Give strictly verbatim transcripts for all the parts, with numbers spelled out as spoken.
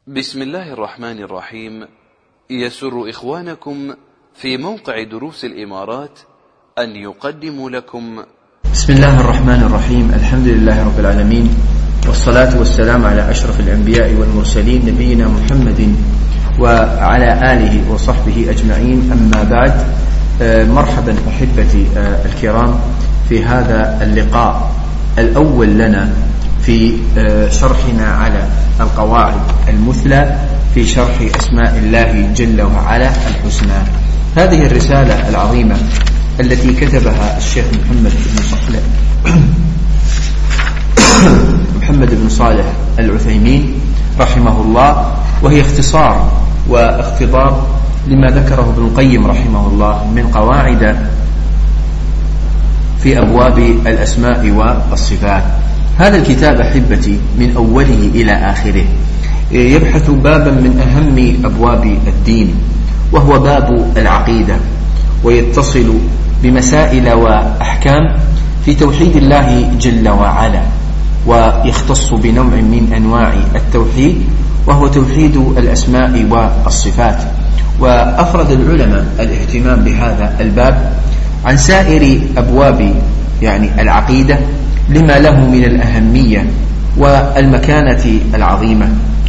بسم الله الرحمن الرحيم. يسر إخوانكم في موقع دروس الإمارات أن يقدموا لكم بسم الله الرحمن الرحيم. الحمد لله رب العالمين، والصلاة والسلام على أشرف الأنبياء والمرسلين نبينا محمد وعلى آله وصحبه أجمعين، أما بعد. مرحبا أحبتي الكرام في هذا اللقاء الأول لنا في شرحنا على القواعد المثلى في شرح أسماء الله جل وعلا الحسنى. هذه الرسالة العظيمة التي كتبها الشيخ محمد بن صالح محمد بن صالح العثيمين رحمه الله، وهي اختصار واختضار لما ذكره ابن القيم رحمه الله من قواعد في أبواب الأسماء والصفات. هذا الكتاب أحبتي من أوله إلى آخره يبحث بابا من أهم أبواب الدين، وهو باب العقيدة، ويتصل بمسائل وأحكام في توحيد الله جل وعلا، ويختص بنوع من أنواع التوحيد وهو توحيد الأسماء والصفات. وأفرد العلماء الاهتمام بهذا الباب عن سائر أبواب يعني العقيدة لما له من الأهمية والمكانة العظيمة.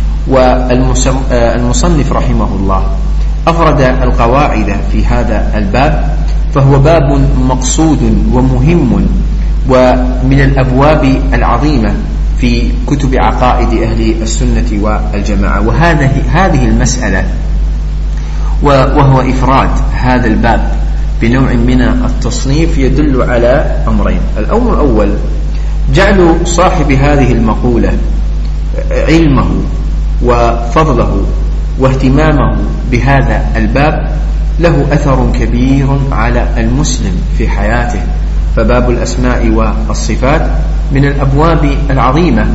والمصنف رحمه الله أفرد القواعد في هذا الباب، فهو باب مقصود ومهم ومن الأبواب العظيمة في كتب عقائد أهل السنة والجماعة. وهذه هذه المسألة وهو إفراد هذا الباب بنوع من التصنيف يدل على أمرين. الأمر الأول جعل صاحب هذه المقولة علمه وفضله واهتمامه بهذا الباب له أثر كبير على المسلم في حياته، فباب الأسماء والصفات من الأبواب العظيمة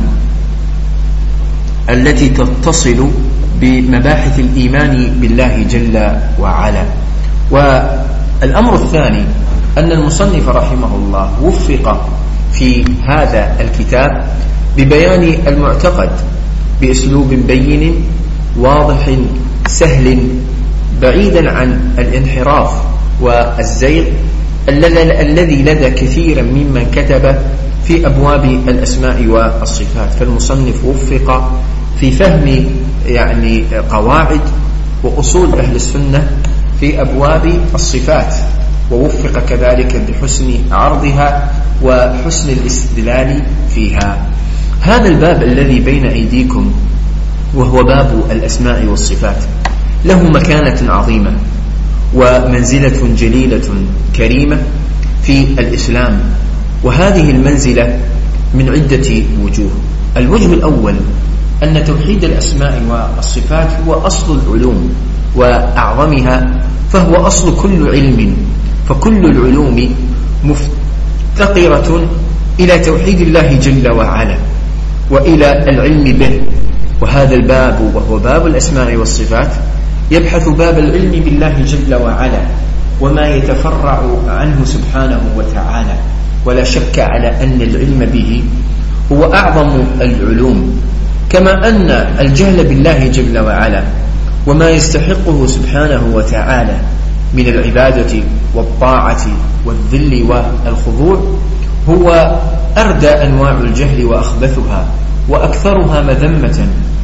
التي تتصل بمباحث الإيمان بالله جل وعلا. والأمر الثاني أن المصنف رحمه الله وفق في هذا الكتاب ببيان المعتقد بأسلوب بين واضح سهل بعيدا عن الانحراف والزيغ الذي لدى كثيرا ممن كتب في أبواب الأسماء والصفات. فالمصنف وفق في فهم يعني قواعد وأصول أهل السنة في أبواب الصفات، ووفق كذلك بحسن عرضها وحسن الاستدلال فيها. هذا الباب الذي بين أيديكم وهو باب الأسماء والصفات له مكانة عظيمة ومنزلة جليلة كريمة في الإسلام، وهذه المنزلة من عدة وجوه. الوجه الأول أن توحيد الأسماء والصفات هو أصل العلوم وأعظمها، فهو أصل كل علم، فكل العلوم مفتقرة إلى توحيد الله جل وعلا وإلى العلم به. وهذا الباب وهو باب الأسماء والصفات يبحث باب العلم بالله جل وعلا وما يتفرع عنه سبحانه وتعالى، ولا شك على أن العلم به هو أعظم العلوم، كما أن الجهل بالله جل وعلا وما يستحقه سبحانه وتعالى من العبادة والطاعة والذل والخضوع هو أردى أنواع الجهل وأخبثها وأكثرها مذمة.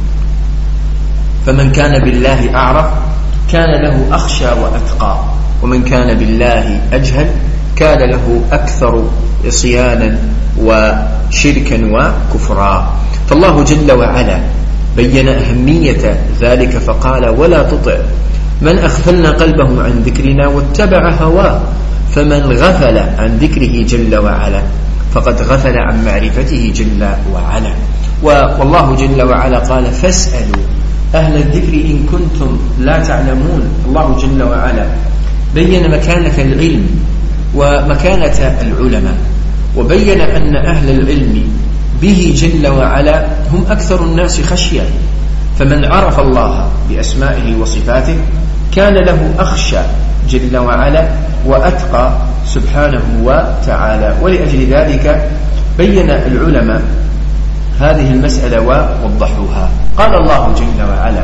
فمن كان بالله أعرف كان له أخشى وأتقى، ومن كان بالله أجهل كان له أكثر عصيانا وشركا وكفرا. فالله جل وعلا بين أهمية ذلك فقال: ولا تطع من أغفلنا قلبه عن ذكرنا واتبع هواه. فمن غفل عن ذكره جل وعلا فقد غفل عن معرفته جل وعلا. والله جل وعلا قال: فاسألوا أهل الذكر إن كنتم لا تعلمون. الله جل وعلا بين مكانة العلم ومكانة العلماء، وبين أن أهل العلم به جل وعلا هم أكثر الناس خشية، فمن عرف الله بأسمائه وصفاته كان له أخشى جل وعلا وأتقى سبحانه وتعالى. ولأجل ذلك بين العلماء هذه المسألة ووضحوها. قال الله جل وعلا: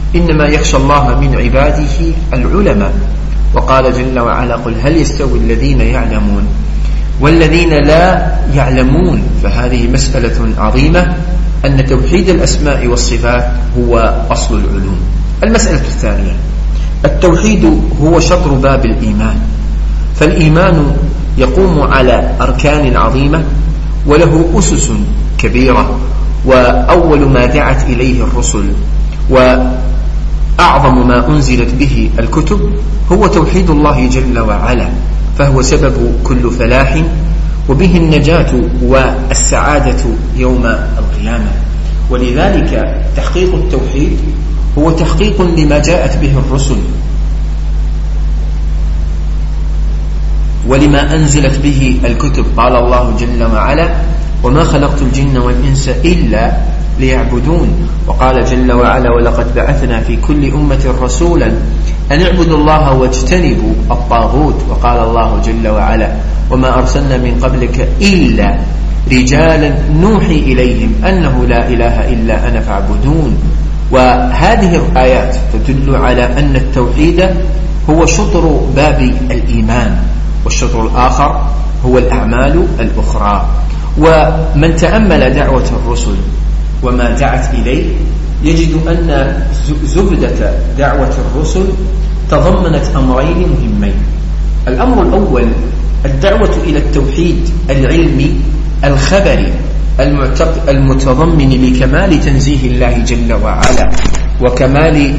إنما يخشى الله من عباده العلماء. وقال جل وعلا قل هل يستوي الذين يعلمون والذين لا يعلمون. فهذه مسألة عظيمة، أن توحيد الأسماء والصفات هو أصل العلوم. المسألة الثانية، التوحيد هو شطر باب الإيمان، فالإيمان يقوم على أركان عظيمة وله أسس كبيرة، وأول ما دعت إليه الرسل وأعظم ما أنزلت به الكتب هو توحيد الله جل وعلا، فهو سبب كل فلاح وبه النجاة والسعادة يوم القيامة. ولذلك تحقيق التوحيد هو تحقيق لما جاءت به الرسل ولما أنزلت به الكتب. قال الله جل وعلا وما خلقت الجن والإنس إلا ليعبدون. وقال جل وعلا ولقد بعثنا في كل أمة رسولا أن اعبدوا الله واجتنبوا الطاغوت. وقال الله جل وعلا وما أرسلنا من قبلك إلا رجالا نوحي إليهم أنه لا إله إلا أنا فاعبدون. وهذه الآيات تدل على أن التوحيد هو شطر باب الإيمان، والشطر الآخر هو الأعمال الأخرى. ومن تأمل دعوة الرسل وما دعت إليه يجد أن زبدة دعوة الرسل تضمنت أمرين مهمين. الأمر الأول الدعوة إلى التوحيد العلمي الخبري المتضمن لكمال تنزيه الله جل وعلا وكمال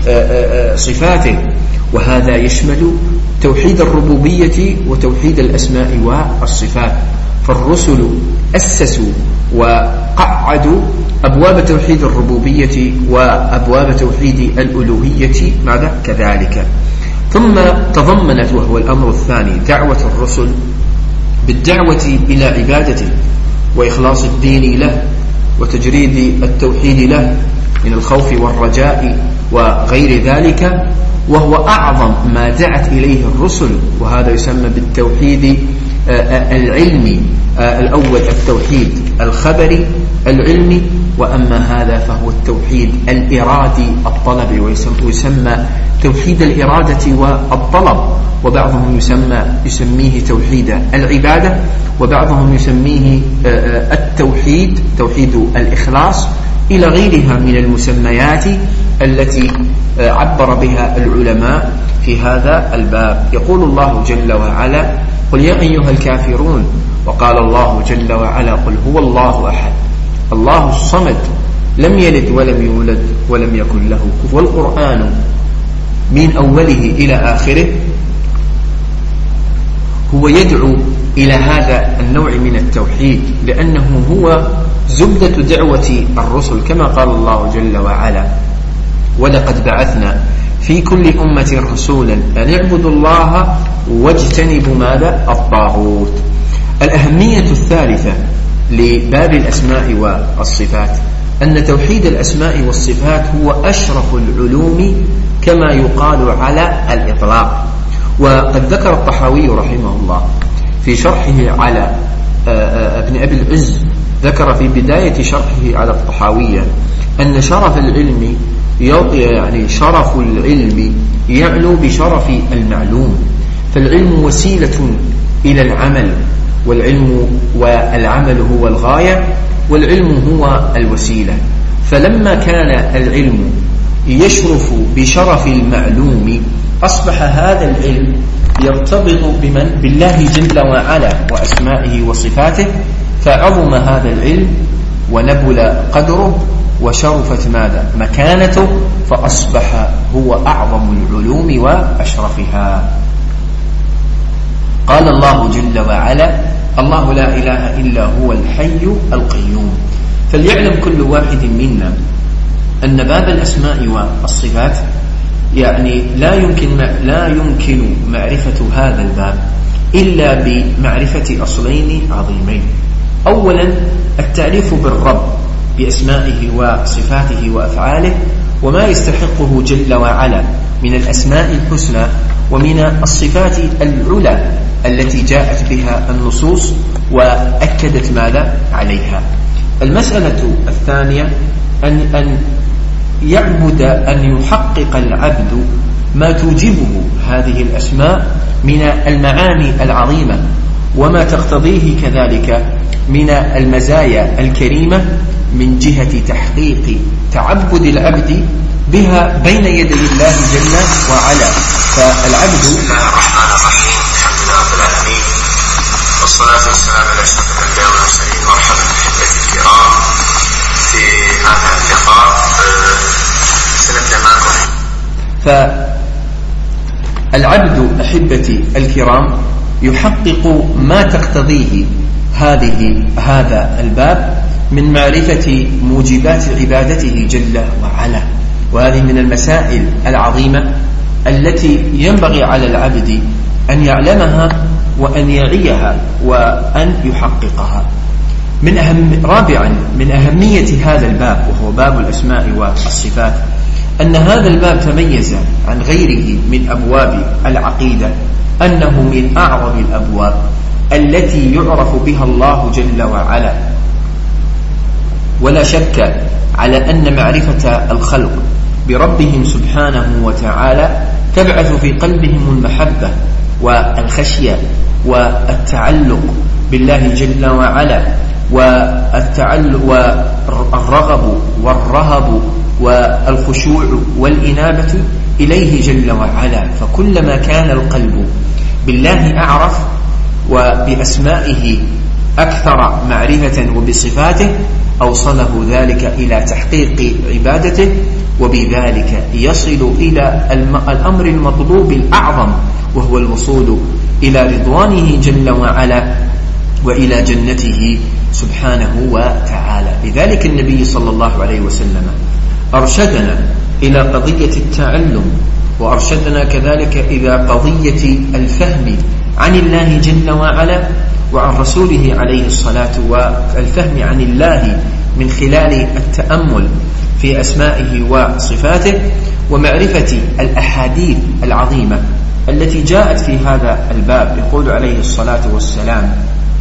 صفاته، وهذا يشمل توحيد الربوبية وتوحيد الأسماء والصفات. فالرسل أسسوا وقعدوا أبواب توحيد الربوبية وأبواب توحيد الألوهية ماذا كذلك. ثم تضمنت، وهو الأمر الثاني، دعوة الرسل بالدعوة إلى عبادته وإخلاص الدين له وتجريد التوحيد له من الخوف والرجاء وغير ذلك، وهو أعظم ما دعت إليه الرسل، وهذا يسمى بالتوحيد العلمي. الأول التوحيد الخبري العلمي، وأما هذا فهو التوحيد الإرادي الطلبي، ويسمى توحيد الإرادة والطلب. وبعضهم يسمى يسميه توحيد العبادة، وبعضهم يسميه التوحيد توحيد الإخلاص، إلى غيرها من المسميات التي عبر بها العلماء في هذا الباب. يقول الله جل وعلا قل يا أيها الكافرون. وقال الله جل وعلا قل هو الله أحد الله الصمد لم يلد ولم يولد ولم يكن له كفوا. والقرآن من أوله إلى آخره هو يدعو إلى هذا النوع من التوحيد، لأنه هو زبدة دعوة الرسل، كما قال الله جل وعلا ولقد بعثنا في كل أمة رسولا أن اعبدوا الله واجتنبوا ماذا الطاغوت. الأهمية الثالثة لباب الأسماء والصفات أن توحيد الأسماء والصفات هو أشرف العلوم كما يقال على الإطلاق. وقد ذكر الطحاوي رحمه الله في شرحه على ابن أبي العز، ذكر في بداية شرحه على الطحاوية أن شرف العلم يعني شرف العلم يعلو بشرف المعلوم، فالعلم وسيلة إلى العمل، والعلم والعمل هو الغاية والعلم هو الوسيلة. فلما كان العلم يشرف بشرف المعلوم أصبح هذا العلم يرتبط بمن بالله جل وعلا وأسمائه وصفاته، فعظم هذا العلم ونبل قدره وشرفت ماذا مكانته، فأصبح هو أعظم العلوم وأشرفها. قال الله جل وعلا الله لا إله إلا هو الحي القيوم. فليعلم كل واحد منا أن باب الأسماء والصفات يعني لا يمكن لا يمكن معرفة هذا الباب إلا بمعرفة أصلين عظيمين. أولا التعريف بالرب بأسمائه وصفاته وأفعاله وما يستحقه جل وعلا من الأسماء الحسنى ومن الصفات العلى التي جاءت بها النصوص وأكدت ماذا عليها. المسألة الثانية أن, أن يعبد أن يحقق العبد ما توجبه هذه الأسماء من المعاني العظيمة وما تقتضيه كذلك من المزايا الكريمة من جهة تحقيق تعبد العبد بها بين يدي الله جل وعلا. فالعبد بسم الله الرحمن الرحيم، الحمد لله رب العالمين، والصلاة والسلام على أشرف الأنبياء والمرسلين. مرحبا بأحبتي الكرام في هذا اللقاء. سنبدأ معكم. فالعبد أحبتي الكرام يحقق ما تقتضيه هذه هذا الباب من معرفة موجبات عبادته جل وعلا، وهذه من المسائل العظيمة التي ينبغي على العبد أن يعلمها وأن يعيها وأن يحققها. من أهم رابعا من أهمية هذا الباب وهو باب الأسماء والصفات أن هذا الباب تميز عن غيره من أبواب العقيدة أنه من أعظم الأبواب التي يعرف بها الله جل وعلا. ولا شك على أن معرفة الخلق بربهم سبحانه وتعالى تبعث في قلبهم المحبة والخشية والتعلق بالله جل وعلا والتعلق والرغب والرهب والخشوع والإنابة إليه جل وعلا. فكلما كان القلب بالله أعرف وبأسمائه أكثر معرفة وبصفاته أوصله ذلك إلى تحقيق عبادته، وبذلك يصل إلى الأمر المطلوب الأعظم وهو الوصول إلى رضوانه جل وعلا وإلى جنته سبحانه وتعالى. لذلك النبي صلى الله عليه وسلم أرشدنا إلى قضية التعلم، وأرشدنا كذلك إلى قضية الفهم عن الله جل وعلا وعن رسوله عليه الصلاة والفهم عن الله من خلال التأمل في أسمائه وصفاته ومعرفة الأحاديث العظيمة التي جاءت في هذا الباب. يقول عليه الصلاة والسلام: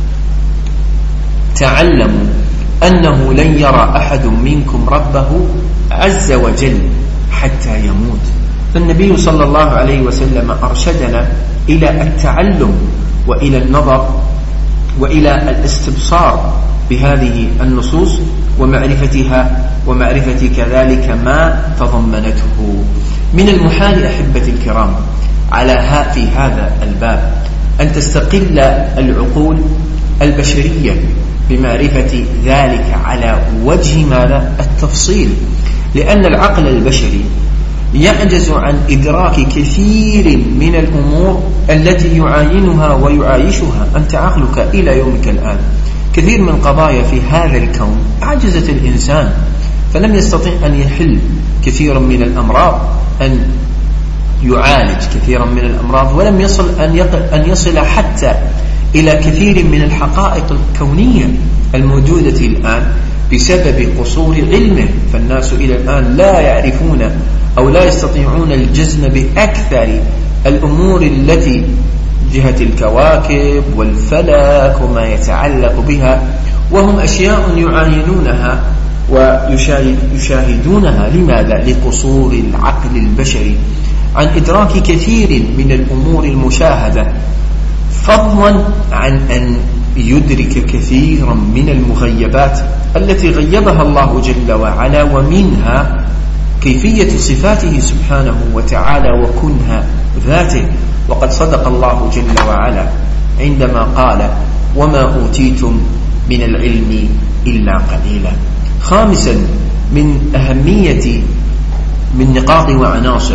تعلموا أنه لن يرى أحد منكم ربه عز وجل حتى يموت. فالنبي صلى الله عليه وسلم أرشدنا إلى التعلم وإلى النظر وإلى الاستبصار بهذه النصوص ومعرفتها ومعرفة كذلك ما تضمنته. من المحال أحبتي الكرام على في هذا الباب أن تستقل العقول البشرية بمعرفة ذلك على وجه ماذا؟ التفصيل، لأن العقل البشري يعجز عن إدراك كثير من الأمور التي يعاينها ويعايشها. أنت عقلك إلى يومك الآن كثير من قضايا في هذا الكون عجزت الإنسان، فلم يستطيع أن يحل كثيرا من الأمراض، أن يعالج كثيرا من الأمراض، ولم يصل أن يصل حتى إلى كثير من الحقائق الكونية الموجودة الآن بسبب قصور علمه. فالناس إلى الآن لا يعرفون أو لا يستطيعون الجزم بأكثر الأمور التي جهة الكواكب والفلك وما يتعلق بها، وهم أشياء يعاينونها ويشاهدونها. لماذا؟ لقصور العقل البشري عن إدراك كثير من الأمور المشاهدة، فضلا عن أن يدرك كثيرا من المغيبات التي غيبها الله جل وعلا، ومنها كيفية صفاته سبحانه وتعالى وكنها ذاته. وقد صدق الله جل وعلا عندما قال: وما أوتيتم من العلم إلا قليلا. خامسا من أهمية من نقاط وعناصر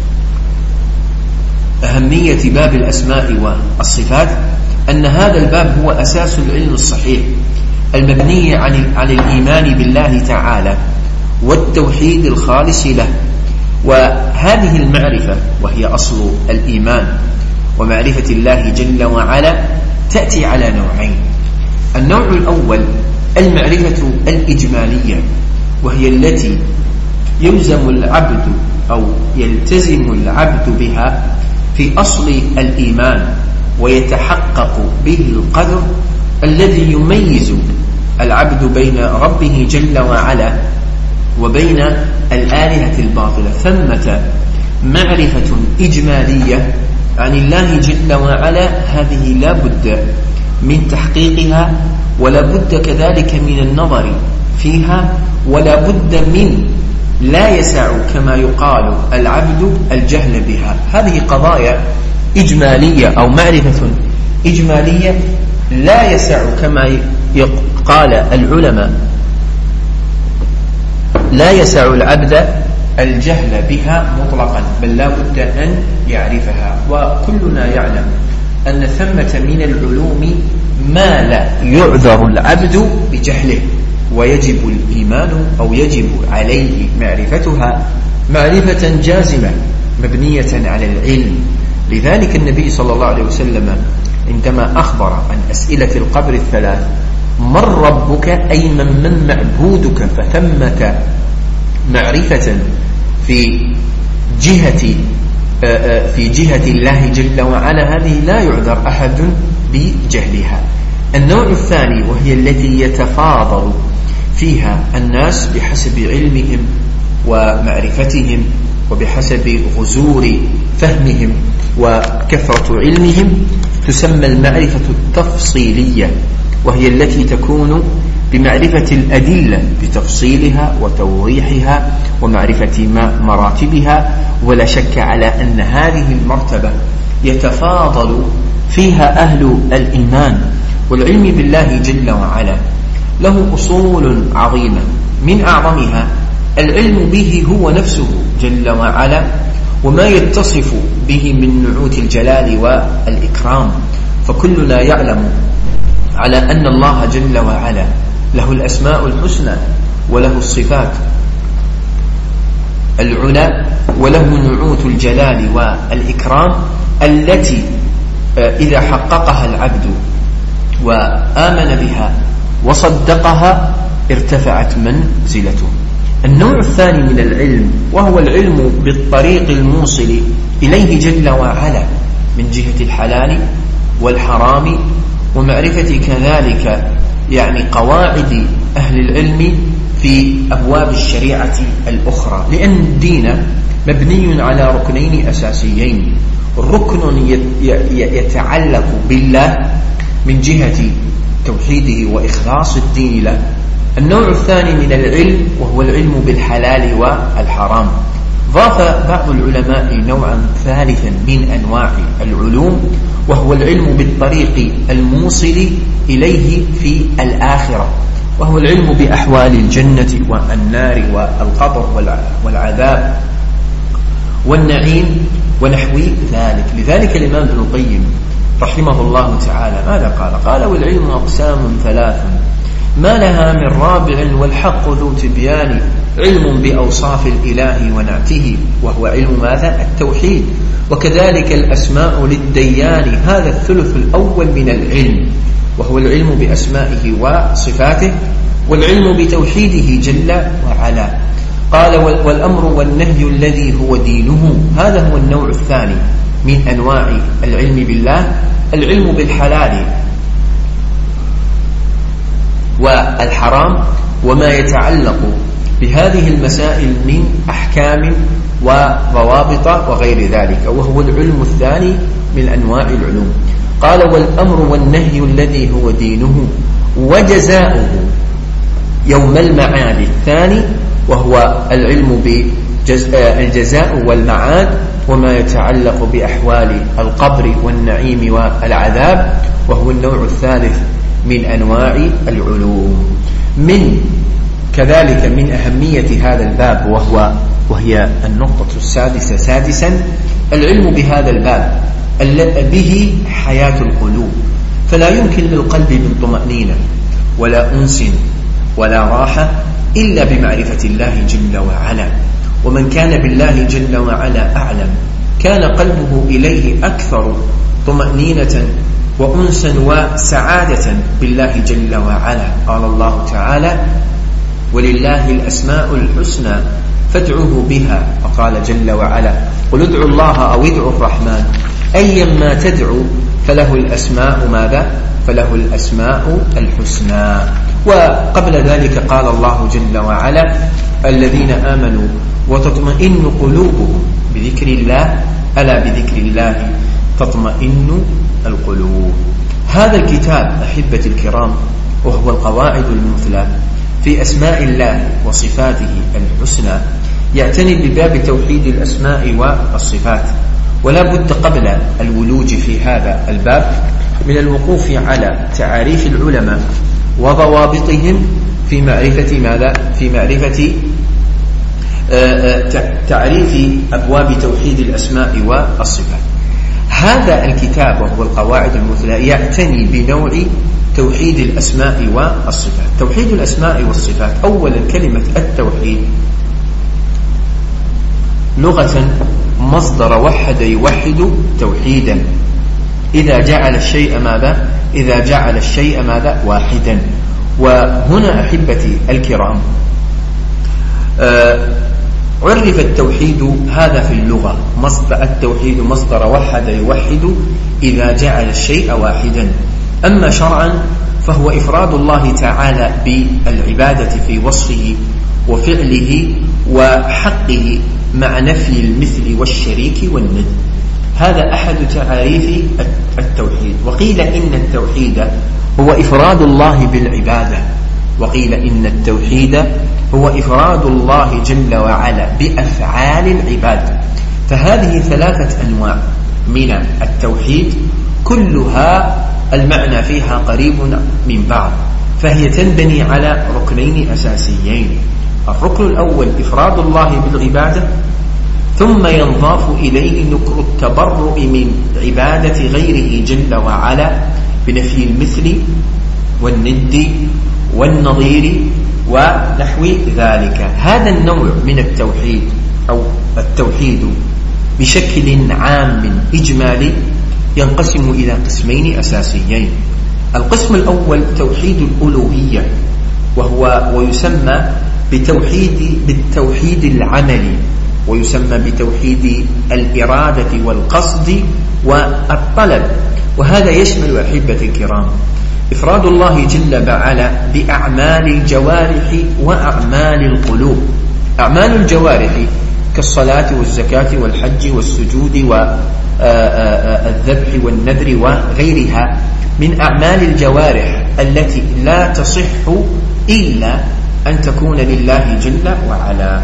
أهمية باب الأسماء والصفات أن هذا الباب هو أساس العلم الصحيح المبني على الإيمان بالله تعالى والتوحيد الخالص له. وهذه المعرفة وهي أصل الإيمان ومعرفة الله جل وعلا تأتي على نوعين. النوع الأول المعرفة الإجمالية، وهي التي يلزم العبد أو يلتزم العبد بها في أصل الإيمان ويتحقق به القدر الذي يميز العبد بين ربه جل وعلا وبين الآلهة الباطلة. ثمة معرفة إجمالية عن الله جل وعلا، هذه لا بد من تحقيقها، ولا بد كذلك من النظر فيها، ولا بد من لا يسع كما يقال العبد الجهل بها. هذه قضايا إجمالية أو معرفة إجمالية لا يسع كما قال العلماء لا يسع العبد الجهل بها مطلقا، بل لا بد أن يعرفها. وكلنا يعلم أن ثمة من العلوم ما لا يعذر العبد بجهله، ويجب الإيمان أو يجب عليه معرفتها معرفة جازمة مبنية على العلم. لذلك النبي صلى الله عليه وسلم عندما أخبر عن أسئلة القبر الثلاث: من ربك، أي من من معبودك، فثمة معرفة في جهة في جهة الله جل وعلا، هذه لا يعذر أحد بجهلها. النوع الثاني، وهي التي يتفاضل فيها الناس بحسب علمهم ومعرفتهم وبحسب غزور فهمهم وكثرة علمهم، تسمى المعرفة التفصيلية، وهي التي تكون بمعرفة الأدلة بتفصيلها وتوضيحها ومعرفة مراتبها. ولا شك على أن هذه المرتبة يتفاضل فيها أهل الإيمان والعلم بالله جل وعلا. له أصول عظيمة، من أعظمها العلم به هو نفسه جل وعلا، وما يتصف به من نعوت الجلال والإكرام. فكلنا يعلم على أن الله جل وعلا له الأسماء الحسنى، وله الصفات العلى، وله نعوت الجلال والإكرام التي إذا حققها العبد وآمن بها وصدقها ارتفعت منزلته. النوع الثاني من العلم، وهو العلم بالطريق الموصل إليه جل وعلا من جهة الحلال والحرام، ومعرفة كذلك يعني قواعد أهل العلم في أبواب الشريعة الأخرى. لأن الدين مبني على ركنين أساسيين: ركن يتعلق بالله من جهة توحيده وإخلاص الدين له. النوع الثاني من العلم وهو العلم بالحلال والحرام. ضاف بعض العلماء نوعا ثالثا من أنواع العلوم، وهو العلم بالطريق الموصل إليه في الآخرة، وهو العلم بأحوال الجنة والنار والقبر والعذاب والنعيم ونحو ذلك. لذلك الإمام ابن القيم رحمه الله تعالى ماذا قال؟ قال: والعلم أقسام ثلاث ما لها من رابع، والحق ذو تبيان، علم بأوصاف الإله ونعته، وهو علم ماذا؟ التوحيد. وكذلك الأسماء للديان، هذا الثلث الأول من العلم، وهو العلم بأسمائه وصفاته، والعلم بتوحيده جل وعلا. قال: والأمر والنهي الذي هو دينه، هذا هو النوع الثاني من أنواع العلم بالله، العلم بالحلال والحرام وما يتعلق بهذه المسائل من أحكام وضوابط وغير ذلك، وهو العلم الثاني من أنواع العلوم. قال: والأمر والنهي الذي هو دينه، وجزاؤه يوم المعاد الثاني، وهو العلم بالجزاء والمعاد وما يتعلق بأحوال القبر والنعيم والعذاب، وهو النوع الثالث من أنواع العلوم. من كذلك من أهمية هذا الباب، وهو وهي النقطة السادسة سادسا، العلم بهذا الباب به حياة القلوب. فلا يمكن للقلب من طمأنينة ولا أنس ولا راحة إلا بمعرفة الله جل وعلا. ومن كان بالله جل وعلا أعلم كان قلبه إليه أكثر طمأنينة وأنسا وسعادة بالله جل وعلا. قال الله تعالى: ولله الأسماء الحسنى فادعوه بها. وقال جل وعلا: قل ادعوا الله أو ادعوا الرحمن أيما تدعو فله الأسماء ماذا؟ فله الأسماء الحسنى. وقبل ذلك قال الله جل وعلا: الذين آمنوا وتطمئن قلوبهم بذكر الله، ألا بذكر الله تطمئن القلوب. هذا الكتاب أحبتي الكرام وهو القواعد المثلى في أسماء الله وصفاته الحسنى، يعتني بباب توحيد الأسماء والصفات، ولا بد قبل الولوج في هذا الباب من الوقوف على تعاريف العلماء وضوابطهم في معرفة ماذا؟ في معرفة تعريف أبواب توحيد الأسماء والصفات. هذا الكتاب وهو القواعد المثلى يعتني بنوع توحيد الأسماء والصفات. توحيد الأسماء والصفات، أولا كلمة التوحيد لغة مصدر وحد يوحد توحيدا، إذا جعل الشيء ماذا؟ إذا جعل الشيء ماذا؟ واحدا. وهنا أحبتي الكرام آه عرف التوحيد هذا في اللغة، مصدر التوحيد مصدر وحد يوحد إذا جعل الشيء واحدا. أما شرعا فهو إفراد الله تعالى بالعبادة في وصفه وفعله وحقه مع نفي المثل والشريك والند. هذا أحد تعاريف التوحيد. وقيل إن التوحيد هو إفراد الله بالعبادة، وقيل إن التوحيد هو إفراد الله جل وعلا بأفعال العباد. فهذه ثلاثة أنواع من التوحيد، كلها المعنى فيها قريب من بعض، فهي تنبني على ركنين أساسيين. الركن الأول إفراد الله بالعبادة، ثم ينضاف إليه نكر التبرؤ من عبادة غيره جل وعلا بنفي المثل والند والنظير ونحو ذلك. هذا النوع من التوحيد أو التوحيد بشكل عام إجمالي ينقسم إلى قسمين أساسيين. القسم الأول توحيد الألوهية، وهو ويسمى بتوحيد بالتوحيد العملي، ويسمى بتوحيد الإرادة والقصد والطلب. وهذا يشمل أحبة الكرام إفراد الله جل وعلا بأعمال الجوارح وأعمال القلوب. أعمال الجوارح كالصلاة والزكاة والحج والسجود والذبح والنذر وغيرها من أعمال الجوارح التي لا تصح إلا أن تكون لله جل وعلا.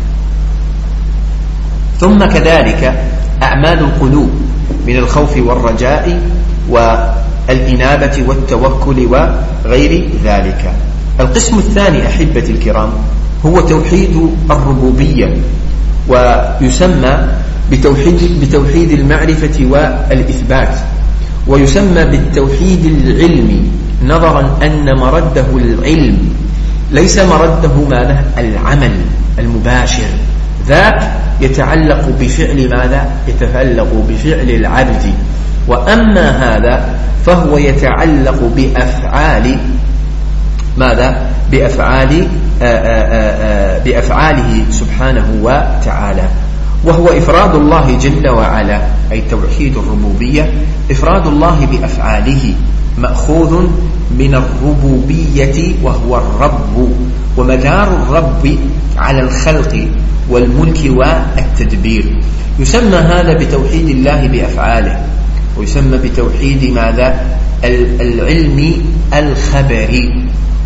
ثم كذلك أعمال القلوب من الخوف والرجاء والإنابة والتوكل وغير ذلك. القسم الثاني أحبتي الكرام هو توحيد الربوبية، ويسمى بتوحيد, بتوحيد المعرفة والإثبات، ويسمى بالتوحيد العلمي، نظرا أن مرده العلم ليس مرده ماذا؟ العمل المباشر، ذاك يتعلق بفعل ماذا؟ يتعلق بفعل العبد. وأما هذا فهو يتعلق بأفعال ماذا؟ بأفعال آآ آآ بأفعاله سبحانه وتعالى، وهو إفراد الله جل وعلا، أي توحيد الربوبية إفراد الله بأفعاله، مأخوذ من الربوبية وهو الرب، ومدار الرب على الخلق والملك والتدبير. يسمى هذا بتوحيد الله بأفعاله، ويسمى بتوحيد ماذا؟ العلم الخبري،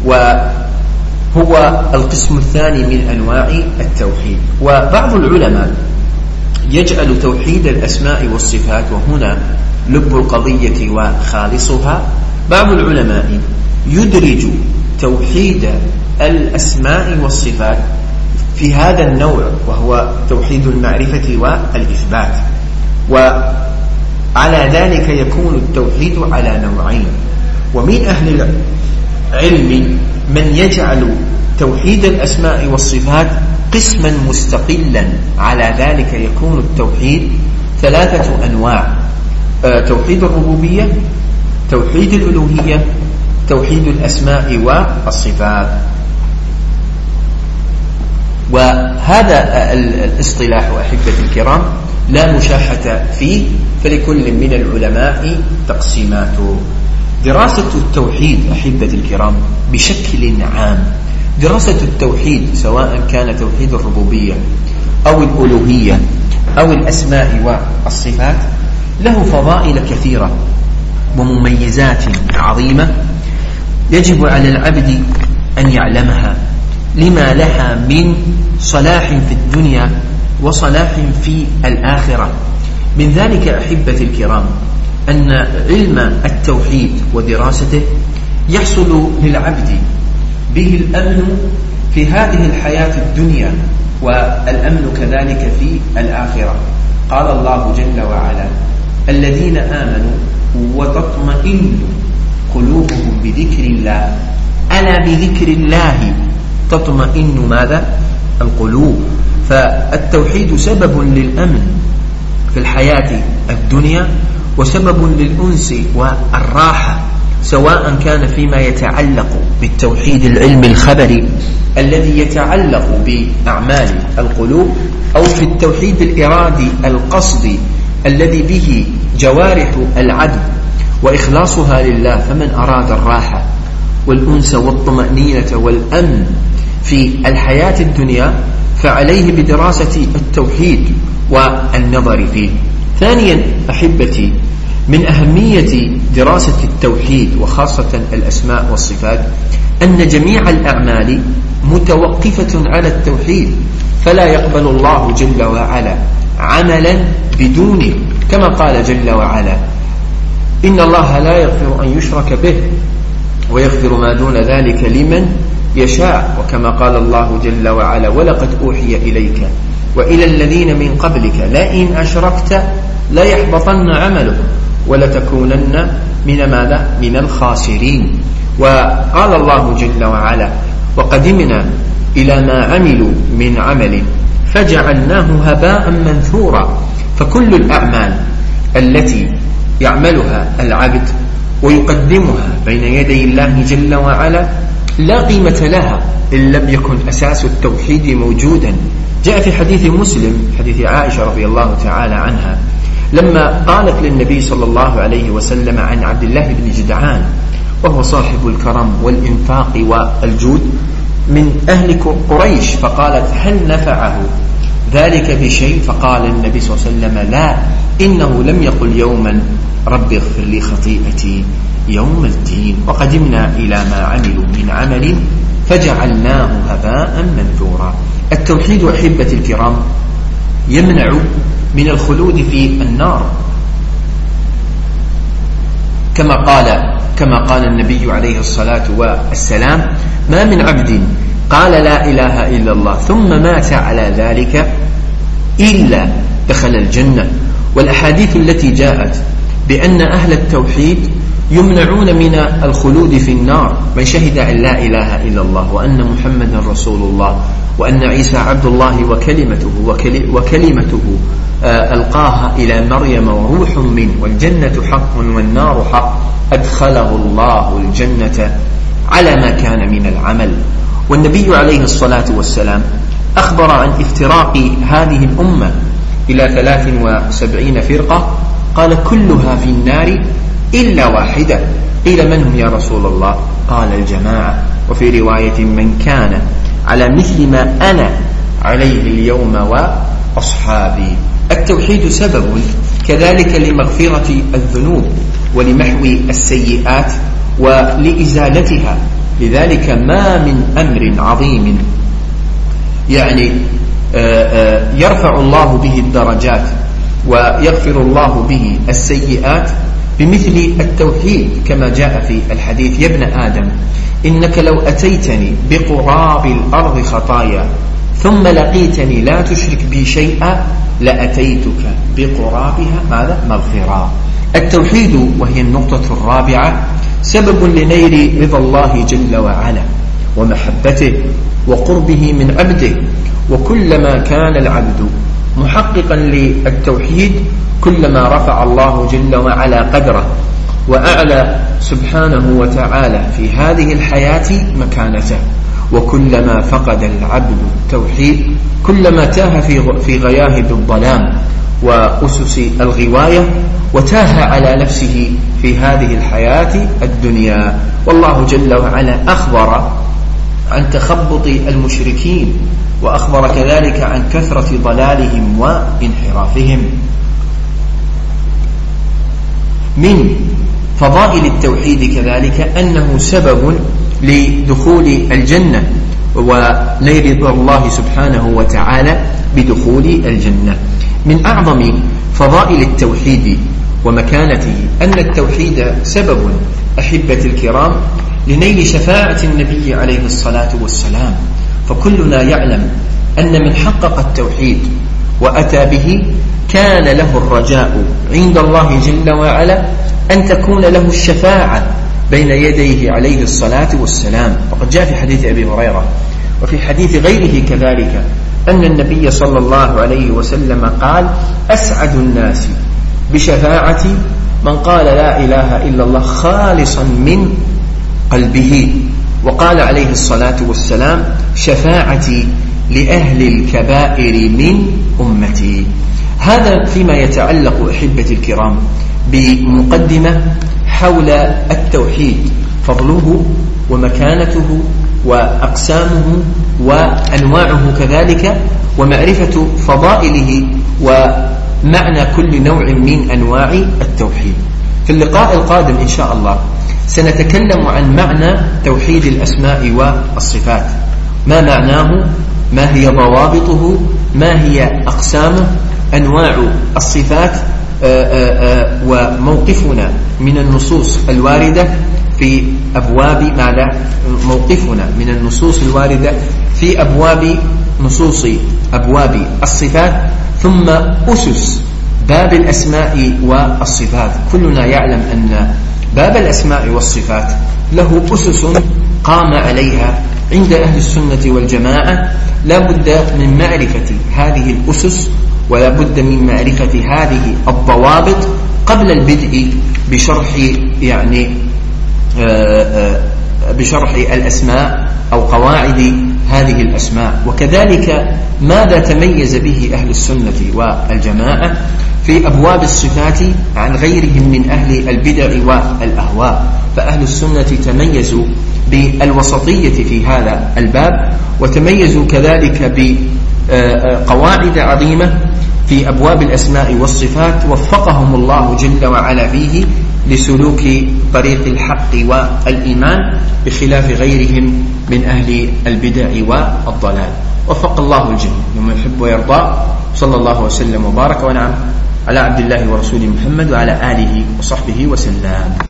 وهو القسم الثاني من أنواع التوحيد. وبعض العلماء يجعل توحيد الأسماء والصفات، وهنا لب القضية وخالصها، بعض العلماء يدرج توحيد الأسماء والصفات في هذا النوع، وهو توحيد المعرفة والإثبات. وعلى ذلك يكون التوحيد على نوعين. ومن أهل العلم من يجعل توحيد الأسماء والصفات قسما مستقلا، على ذلك يكون التوحيد ثلاثة أنواع: توحيد الربوبية، توحيد الألوهية، توحيد الأسماء والصفات. وهذا الاصطلاح أحبتي الكرام لا مشاحة فيه، فلكل من العلماء تقسيماته. دراسة التوحيد أحبتي الكرام بشكل عام دراسة التوحيد سواء كان توحيد الربوبية أو الألوهية أو الأسماء والصفات له فضائل كثيرة ومميزات عظيمة يجب على العبد أن يعلمها لما لها من صلاح في الدنيا وصلاح في الآخرة. من ذلك أحبتي الكرام أن علم التوحيد ودراسته يحصل للعبد به الأمن في هذه الحياة الدنيا والأمن كذلك في الآخرة. قال الله جل وعلا: الذين آمنوا وتطمئن قلوبهم بذكر الله، ألا بذكر الله تطمئن ماذا؟ القلوب. فالتوحيد سبب للأمن في الحياة الدنيا وسبب للأنس والراحة، سواء كان فيما يتعلق بالتوحيد العلمي الخبري الذي يتعلق بأعمال القلوب، أو في التوحيد الإرادي القصدي الذي به جوارح العبد وإخلاصها لله. فمن أراد الراحة والأنس والطمأنينة والأمن في الحياة الدنيا فعليه بدراسة التوحيد والنظر فيه. ثانيا أحبتي، من أهمية دراسة التوحيد وخاصة الأسماء والصفات أن جميع الأعمال متوقفة على التوحيد، فلا يقبل الله جل وعلا عملا بدونه، كما قال جل وعلا: إن الله لا يغفر أن يشرك به ويغفر ما دون ذلك لمن يشاء، وكما قال الله جل وعلا: ولقد أوحي إليك وإلى الذين من قبلك لئن أشركت ليحبطن عملك ولتكونن من ماذا؟ من الخاسرين. وقال الله جل وعلا: وقدمنا إلى ما عملوا من عمل فجعلناه هباء منثورا. فكل الأعمال التي يعملها العبد ويقدمها بين يدي الله جل وعلا لا قيمة لها إن لم يكن أساس التوحيد موجودا. جاء في حديث مسلم، حديث عائشة رضي الله تعالى عنها، لما قالت للنبي صلى الله عليه وسلم عن عبد الله بن جدعان وهو صاحب الكرم والإنفاق والجود من أهل قريش، فقالت: هل نفعه ذلك بشيء؟ فقال النبي صلى الله عليه وسلم: لا، إنه لم يقل يوما رب اغفر لي خطيئتي يوم الدين. وقدمنا إلى ما عملوا من عمل فجعلناه هباء منثورا. التوحيد أحبتي الكرام يمنع من الخلود في النار، كما قال كما قال النبي عليه الصلاة والسلام: ما من عبد قال لا إله إلا الله ثم مات على ذلك إلا دخل الجنة. والأحاديث التي جاءت بأن أهل التوحيد يمنعون من الخلود في النار: من شهد أن لا إله إلا الله وأن محمدا رسول الله وأن عيسى عبد الله وكلمته وكلمته ألقاها إلى مريم وروح منه والجنة حق والنار حق أدخله الله الجنة على ما كان من العمل. والنبي عليه الصلاة والسلام أخبر عن افتراق هذه الأمة إلى ثلاث وسبعين فرقة، قال: كلها في النار إلا واحدة. قيل: من هم يا رسول الله؟ قال: الجماعة. وفي رواية: من كان على مثل ما أنا عليه اليوم وأصحابي. التوحيد سبب كذلك لمغفرة الذنوب ولمحو السيئات ولإزالتها. لذلك ما من أمر عظيم يعني يرفع الله به الدرجات ويغفر الله به السيئات بمثل التوحيد، كما جاء في الحديث: يا ابن آدم إنك لو أتيتني بقراب الأرض خطايا ثم لقيتني لا تشرك بي شيئا لأتيتك بقرابها ماذا؟ مغفرا. التوحيد وهي النقطة الرابعة سبب لنيل رضا الله جل وعلا ومحبته وقربه من عبده. وكلما كان العبد محققا للتوحيد كلما رفع الله جل وعلا قدره وأعلى سبحانه وتعالى في هذه الحياة مكانته. وكلما فقد العبد التوحيد كلما تاه في في غياهب الظلام وأسس الغواية وتاه على نفسه في هذه الحياة الدنيا. والله جل وعلا أخبر عن تخبط المشركين، وأخبر كذلك عن كثرة ضلالهم وانحرافهم. من فضائل التوحيد كذلك أنه سبب لدخول الجنة ونيل رضا الله سبحانه وتعالى بدخول الجنة. من أعظم فضائل التوحيد ومكانته أن التوحيد سبب أحبة الكرام لنيل شفاعة النبي عليه الصلاة والسلام. فكلنا يعلم أن من حقق التوحيد وأتى به كان له الرجاء عند الله جل وعلا أن تكون له الشفاعة بين يديه عليه الصلاة والسلام. وقد جاء في حديث أبي هريرة وفي حديث غيره كذلك أن النبي صلى الله عليه وسلم قال: أسعد الناس بشفاعتي من قال لا إله إلا الله خالصا من قلبه. وقال عليه الصلاة والسلام: شفاعتي لأهل الكبائر من أمتي. هذا فيما يتعلق أحبة الكرام بمقدمة حول التوحيد، فضله ومكانته وأقسامه وأنواعه كذلك، ومعرفة فضائله ومعنى كل نوع من أنواع التوحيد. في اللقاء القادم إن شاء الله سنتكلم عن معنى توحيد الأسماء والصفات، ما معناه، ما هي ضوابطه، ما هي أقسامه، أنواع الصفات، وموقفنا من النصوص الواردة في أبواب ماذا؟ موقفنا من النصوص الواردة في أبواب نصوص أبواب الصفات، ثم أسس باب الأسماء والصفات. كلنا يعلم أن باب الأسماء والصفات له أسس قام عليها عند أهل السنة والجماعة. لا بد من معرفة هذه الأسس ولا بد من معرفة هذه الضوابط قبل البدء بشرح يعني بشرح الأسماء أو قواعد هذه الأسماء. وكذلك ماذا تميز به أهل السنة والجماعة في أبواب الصفات عن غيرهم من أهل البدع والأهواء. فأهل السنة تميزوا بالوسطية في هذا الباب، وتميزوا كذلك بقواعد عظيمة في أبواب الأسماء والصفات وفقهم الله جل وعلا فيه لسلوك طريق الحق والإيمان بخلاف غيرهم من أهل البدع والضلال. وفق الله الجميع لما يحب ويرضى. صلى الله وسلم وبارك ونعم على عبد الله ورسوله محمد وعلى آله وصحبه وسلم.